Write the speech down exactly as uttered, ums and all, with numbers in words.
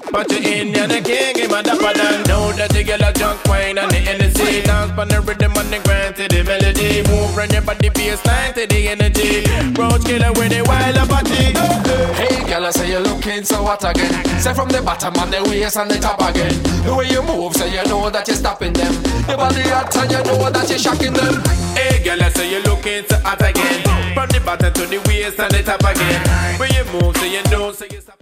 But you Indian the king, him a dapper than. Know that you get a junk wine and the Hennessy. Dance on the rhythm and the grind to the melody. Move run your body baseline to the energy. Roach killer with the wild body. Hey girl, I say you looking so hot again. Say from the bottom and the waist and the top again. The way you move, so you know that you're stopping them. Your body hot and you know that you're shocking them. Hey girl, I say you looking so hot again. From the bottom to the waist and the top again. When you move, so you know, so you stop.